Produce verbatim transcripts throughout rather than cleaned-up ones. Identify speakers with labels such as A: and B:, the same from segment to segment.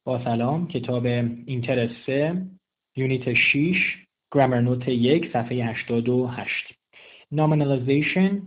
A: با سلام. کتاب اینتر سه یونیت شش گرامر نوت یک صفحه هشتاد و هشت. نامینالیزیشن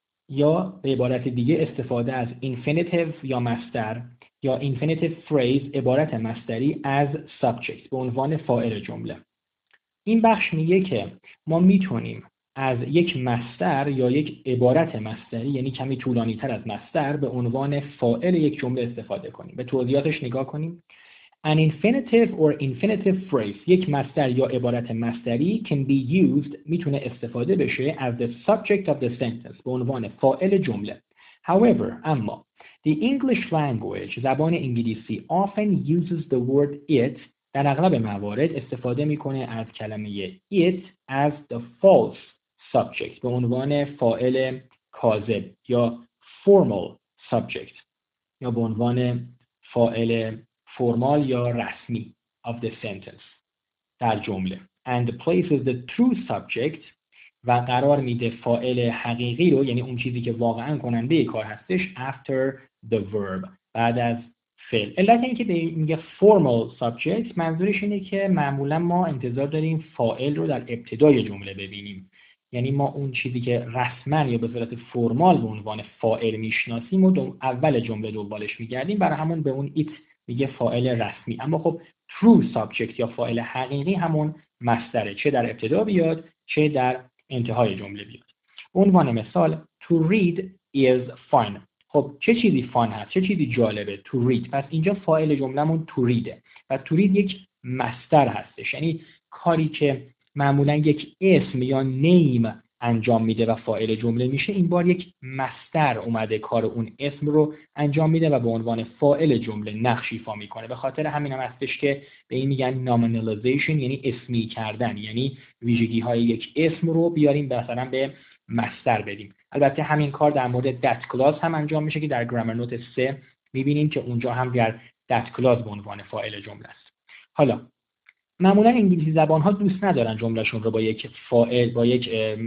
A: یا به عبارت دیگه استفاده از اینفینیتیو یا مصدر یا اینفینیتیو فریز عبارت مصدری از سابجکت به عنوان فاعل جمله. این بخش میگه که ما میتونیم از یک مصدر یا یک عبارت مصدری، یعنی کمی طولانی تر از مصدر، به عنوان فاعل یک جمله استفاده کنیم. به توضیحاتش نگاه کنیم. An infinitive or infinitive phrase، یک مصدر یا عبارت مصدری can be used، میتونه استفاده بشه as the subject of the sentence، به عنوان فاعل جمله. However، اما the English language، زبان انگلیسی often uses the word it، در اغلب موارد استفاده میکنه از کلمه it as the false subject، به عنوان فاعل کاذب یا formal subject، یا به عنوان فاعل فرمال یا رسمی of the sentence در جمله. and places the true subject، و قرار میده فاعل حقیقی رو، یعنی اون چیزی که واقعا کننده کار هستش، after the verb، بعد از فعل. علت این که میگه formal subject منظورش اینه که معمولا ما انتظار داریم فاعل رو در ابتدای جمله ببینیم، یعنی ما اون چیزی که رسما یا به صورت فرمال به عنوان فاعل میشناسیم و اول جمله دنبالش میگردیم، برای همون به اون it میگه فاعل رسمی. اما خب true subject یا فاعل حقیقی همون مصدره، چه در ابتدا بیاد چه در انتهای جمله بیاد. عنوان مثال to read is fun. خب چه چیزی fun هست؟ چه چیزی جالبه؟ to read. پس اینجا فاعل جمله‌مون to read و to read یک مصدر هستش، یعنی کاری که معمولا یک اسم یا name انجام میده و فاعل جمله میشه، این بار یک مصدر اومده کار اون اسم رو انجام میده و به عنوان فاعل جمله نقش ایفا میکنه. به خاطر همین هم هستش که به این میگن nominalization، یعنی اسمی کردن، یعنی ویژگی های یک اسم رو بیاریم مثلا به مصدر بدیم. البته همین کار در مورد that clause هم انجام میشه که در گرامر نوت سه میبینیم که اونجا هم در that clause به عنوان فاعل جمله است. حالا معمولا انگلیسی زبان ها دوست ندارن جملهشون رو با یک فاعل با یک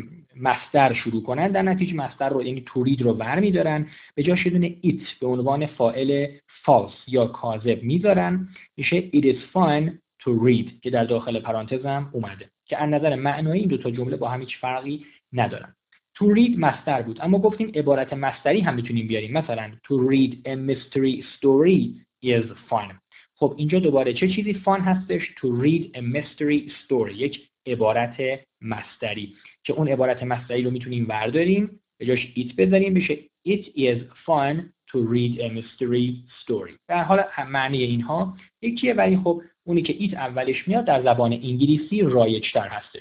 A: مصدر شروع کنن، در نتیجه مصدر رو، یعنی to read رو برمی‌دارن، به جاش یه دونه it به عنوان فاعل false یا کاذب میذارن، میشه it is fun to read که در داخل پرانتز هم اومده، که از نظر معنایی این دو تا جمله با هم هیچ فرقی ندارن. to read مصدر بود، اما گفتیم عبارت مصدری هم میتونیم بیاریم، مثلا to read a mystery story is fun. خب اینجا دوباره چه چیزی فان هستش؟ to read a mystery story، یک عبارت مصدری که اون عبارت مصدری رو میتونیم برداریم به جاش it بذاریم، بشه it is fun to read a mystery story. در حال معنی اینها یکیه، ولی خب اونی که it اولش میاد در زبان انگلیسی رایج‌تر هستش.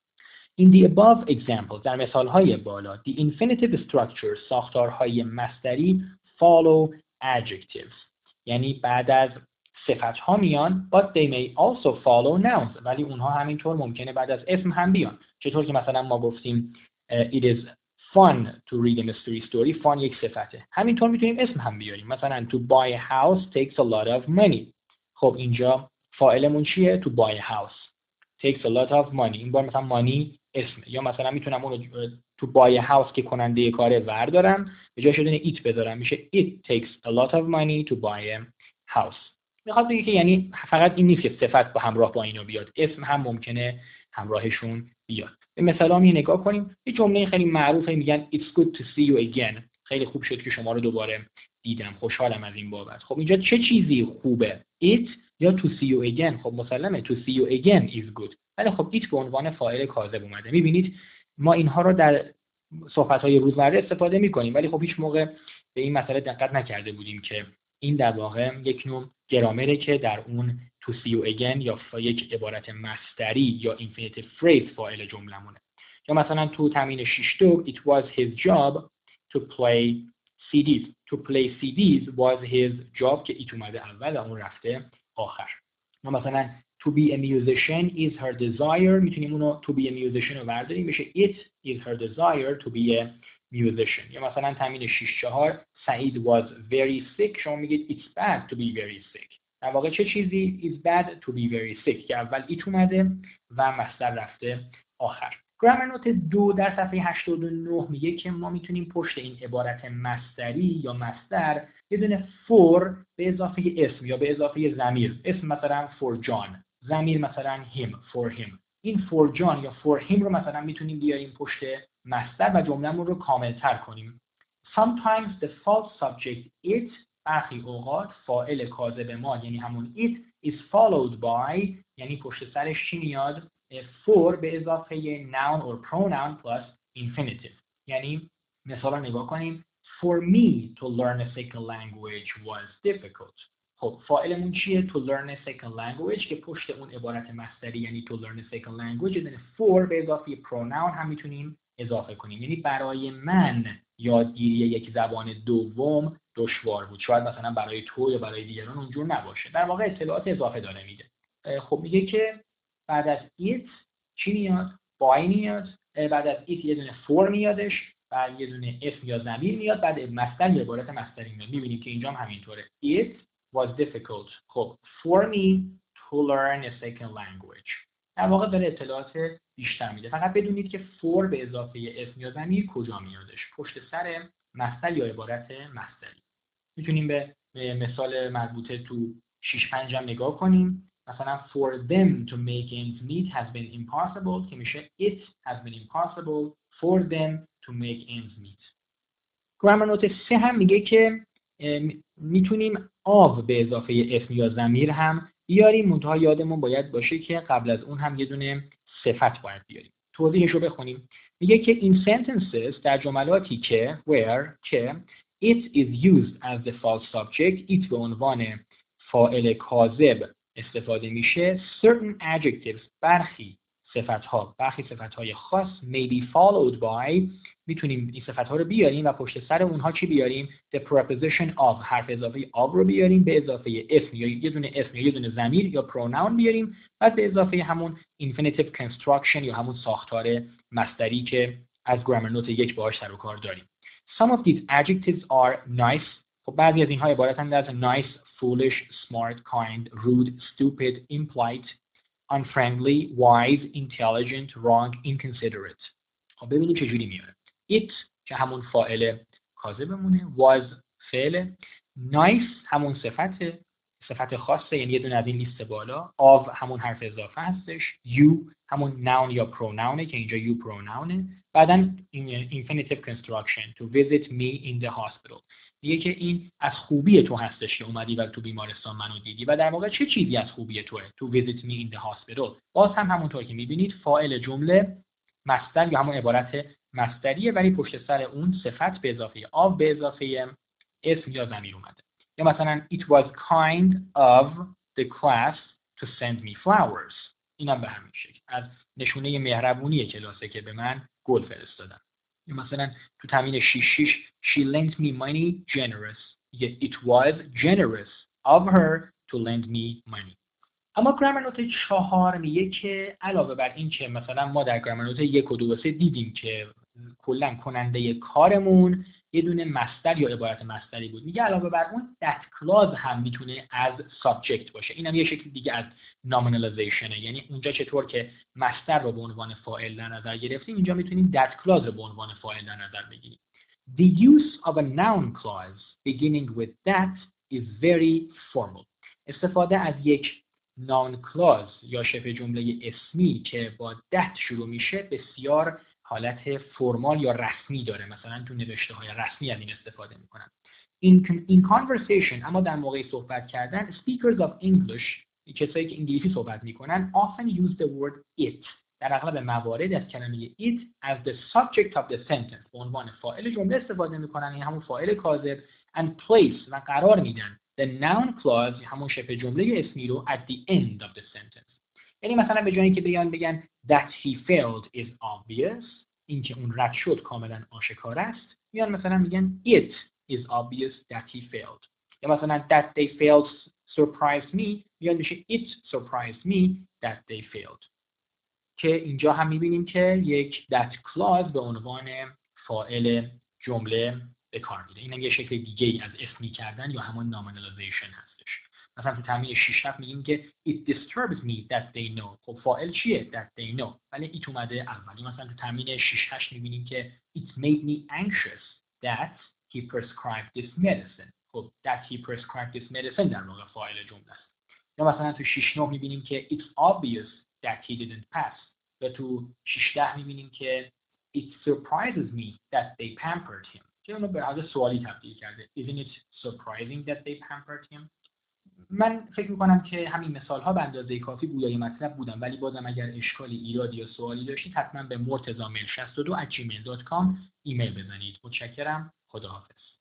A: In the above example، در مثال‌های بالا، the infinitive structure، ساختارهای مصدری follow adjectives، یعنی بعد از صفت ها میان، but they may also follow nouns، ولی اونها همینطور ممکنه بعد از اسم هم بیان. چطور که مثلا ما گفتیم it is fun to read a mystery story، fun یک صفته، همینطور میتونیم اسم هم بیاریم، مثلا to buy a house takes a lot of money. خب اینجا فاعلمون چیه؟ to buy a house takes a lot of money، این بار مثلا money اسمه. یا مثلا میتونم اون to buy a house که کننده کاره وردارم، به جای شدن it بذارم، میشه it takes a lot of money to buy a house. میخواد بگه که یعنی فقط این نیست که صفت با همراه با اینو بیاد، اسم هم ممکنه همراهشون بیاد. به مثالا هم نگاه کنیم. یه جمله خیلی معروفه میگن It's good to see you again، خیلی خوب شد که شما رو دوباره دیدم، خوشحالم از این بابت. خب اینجا چه چیزی خوبه؟ It یا to see you again؟ خب مسلمه to see you again is good، ولی خب it به عنوان فاعل کاذب اومده. میبینید ما اینها رو در صحبت‌های روزمره استفاده میکنیم، ولی خب هیچ موقع به این مسئله دقت نکرده بودیم که این در واقع یک نوع گرامره که در اون to see you again یا یک عبارت مصدری یا infinitive phrase فاعل جملمونه. یا مثلا تو تمرین شش دو it was his job to play سی دیز. to play سی دیز was his job که it اومده اول و اون رفته آخر. یا مثلا to be a musician is her desire، میتونیم اونو to be a musician رو برداریم، میشه it is her desire to be a musician. یا مثلا تمرین شش چهار سعید was very sick، شما میگید it's bad to be very sick. در واقع چه چیزی is bad to be very sick که اول it اومده و مصدر رفته آخر. گرامر نوت دو در صفحه هشتاد و نه میگه که ما میتونیم پشت این عبارت مصدری یا مصدر یه دونه for به اضافه اسم یا به اضافه ضمیر، اسم مثلا for John، ضمیر مثلا him for him، این for John یا for him رو مثلا میتونیم بیاریم پشت مصدر و جمله‌مون رو کاملتر کنیم. Sometimes the false subject it برخی اوقات فاعل کاذب ما یعنی همون it is followed by یعنی پشت سرش چی میاد؟ for به اضافه noun or pronoun plus infinitive. یعنی مثلا نگاه کنیم for me to learn a second language was difficult. خب فاعلمون چیه؟ to learn a second language که پشت اون عبارت مصدری یعنی to learn a second language یعنی for به اضافه pronoun هم میتونیم اضافه کنیم. یعنی برای من یادگیری یک زبان دوم دشوار بود. شاید مثلا برای تو یا برای دیگران اونجور نباشه. در واقع اطلاعات اضافه داره میده. خب میگه که بعد از it چی میاد؟ by میاد. بعد از it یه دونه for میادش، بعد یه دونه اسم یا ضمیر میاد، بعد مصدر یا عبارت مصدری میاد. میبینیم که اینجا هم همینطوره. It was difficult. خب for me to learn a second language. در واقع داره اطلاعات بیشتر میده. فقط بدونید که for به اضافه اسم یا ضمیر کجا میادش؟ پشت سر مصدر یا عبارت مصدری. میتونیم به مثال مربوطه تو شش پنج هم نگاه کنیم. مثلا for them to make ends meet has been impossible که میشه it has been impossible for them to make ends meet. گرامر نوت سه هم میگه که میتونیم of به اضافه اسم یا ضمیر هم بیاریم، منتها یادمون باید باشه که قبل از اون هم یه دونه صفت باید بیاریم. توضیحش رو بخونیم. میگه که in sentences در جملاتی که where که it is used as the false subject it به عنوان فاعل کاذب استفاده میشه certain adjectives برخی صفت‌ها برخی صفت‌های خاص may be followed by میتونیم این صفت‌ها رو بیاریم و پشت سر اونها چی بیاریم؟ the preposition of حرف اضافه of رو بیاریم به اضافه اسم یا یه دونه اسم یا یه دونه ضمیر یا pronoun بیاریم و به اضافه همون infinitive construction یا همون ساختار مصدری که از گرامر نوت یک باهاش سر و کار داریم. Some of these adjectives are nice. خب بعضی از اینها عبارتند از nice, foolish, smart, kind, rude, stupid, impolite, unfriendly, wise, intelligent, wrong, inconsiderate. خب ببینید چجوری میاره. It که همون فاعل کاذبمونه، was فعل، nice همون صفته، صفت خاصه یعنی یه دونه از این لیست بالا، of همون حرف اضافه هستش، you همون noun یا pronoun که اینجا you pronounه، بعداً infinitive construction to visit me in the hospital. میگه که این از خوبی تو هستش که اومدی و تو بیمارستان منو دیدی و در واقع چه چیزی از خوبی توه؟ to visit me in the hospital. باز هم همونطور که میبینید فاعل جمله مصدر یا همون عبارت مصدریه ولی پشت سر اون صفت به اضافه of به اضافه اسم یا ضمیر اومده. یا مثلا it was kind of the class to send me flowers. اینم به همین شکل از نشونه مهربونی کلاسه که به من گل فرستادن. یا مثلا تو تمرین شش شش she lent me money generous. it was generous of her to lend me money. اما گرامر نوت چهار میگه که علاوه بر این که مثلا ما در گرامر نوت یک و دو و سه دیدیم که کلا کننده کارمون یه دونه مصدر یا عبارت مصدری بود، میگه علاوه بر اون that clause هم میتونه از subject باشه. اینم یه شکل دیگه از nominalizationه. یعنی اونجا چطور که مصدر رو به عنوان فاعل در نظر گرفتیم اینجا میتونیم that clause رو به عنوان فاعل در نظر بگیریم. The use of a noun clause beginning with that is very formal. استفاده از یک noun clause یا شبه جمله اسمی که با that شروع میشه بسیار حالت فرمال یا رسمی داره. مثلا تو نوشته های رسمی از این استفاده میکنن. In, in conversation اما در موقع صحبت کردن speakers of English کسایی که انگلیسی صحبت میکنن often use the word it در اغلب موارد از کلمه it as the subject of the sentence به عنوان فاعل جمله استفاده میکنن. این همون فاعل کاذب and place و قرار میدن the noun clause همون شبه جمله اسمی رو at the end of the sentence. یعنی مثلا به جایی که بیان بگن that he failed is obvious اینکه اون رد شد کاملا آشکار است، میان مثلا میگن it is obvious that he failed. یا مثلا that they failed surprised me میان میشه it surprised me that they failed. که اینجا هم میبینیم که یک that clause به عنوان فاعل جمله به کار میره. اینم یه شکل دیگه ای از اسمی کردن یا همون nominalization هستش. مثلا تو تمرین شش هفت میگیم که it disturbs me that they know. خب فاعل چیه؟ that they know. ولی it اومده اولی. مثلا تو تمرین شش هشت میبینیم که it made me anxious that he prescribed this medicine. خب that he prescribed this medicine در واقع فاعل جمله است. یا مثلا تو شش نه میبینیم که it's obvious that he didn't pass. یا تو شش ده میبینیم که it surprises me that they pampered him. که اونو به حالت سوالی تبدیل کرده. Isn't it surprising that they pampered him? من فکر میکنم که همین مثال ها به اندازه کافی گویای مطلب بودن، ولی بازم اگر اشکالی، ایرادی یا سوالی داشتید حتما به مرتضی میل شصت و دو ات جیمیل دات کام ایمیل بزنید. متشکرم. خداحافظ.